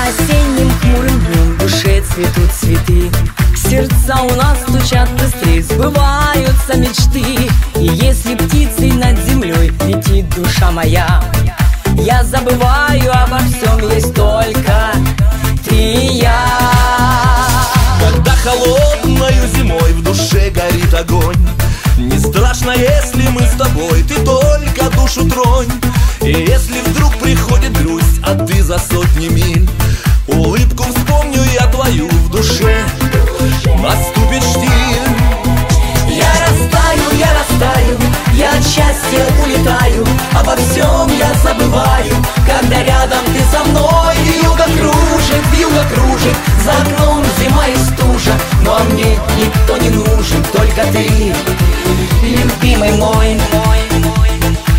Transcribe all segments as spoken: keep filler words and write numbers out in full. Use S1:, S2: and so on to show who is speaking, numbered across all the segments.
S1: осенним хмурым днем в душе цветут цветы. Сердца у нас стучат быстрее, сбываются мечты. И если птицей над землей летит душа моя, я забываю обо всем, есть только ты и я.
S2: Когда холодною зимой в душе горит огонь, не страшно, если мы с тобой, ты только душу тронь. И если вдруг приходит грусть, а ты за сотни миль, улыбку вспомню я твою в душе, наступит штиль.
S1: Я растаю, я растаю, я от счастья улетаю, обо всем я забываю, когда рядом ты со мной. Вьюга кружит, вьюга кружит, за окном зима и стужа, но мне никто не нужен, только ты, любимый мой, мой, мой.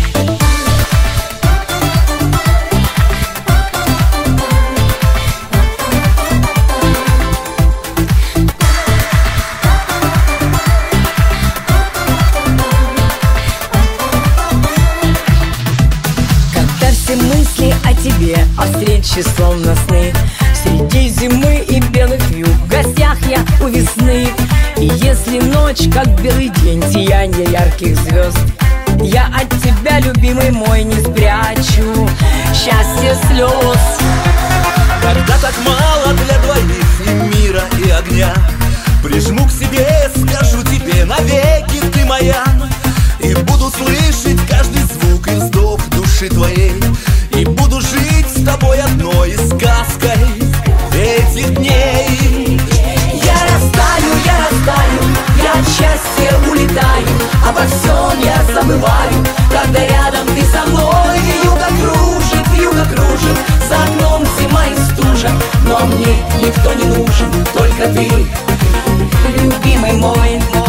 S1: Мысли о тебе, о встрече словно сны, среди зимы и белых вьюг, в гостях я у весны. И если ночь, как белый день, сияние ярких звезд, я от тебя, любимый мой, не спрячу счастья слез.
S2: Когда так мало для двоих и мира, и огня, прижму к себе, скажу тебе, навеки ты моя. И буду слышать каждый звук и вздох души твоей, и буду жить с тобой одной сказкой этих дней.
S1: Я растаю, я растаю, я от счастья улетаю, обо всем я забываю, когда рядом ты со мной. Вьюга кружит, вьюга кружит, за окном зима и стужа, но мне никто не нужен, только ты, любимый мой.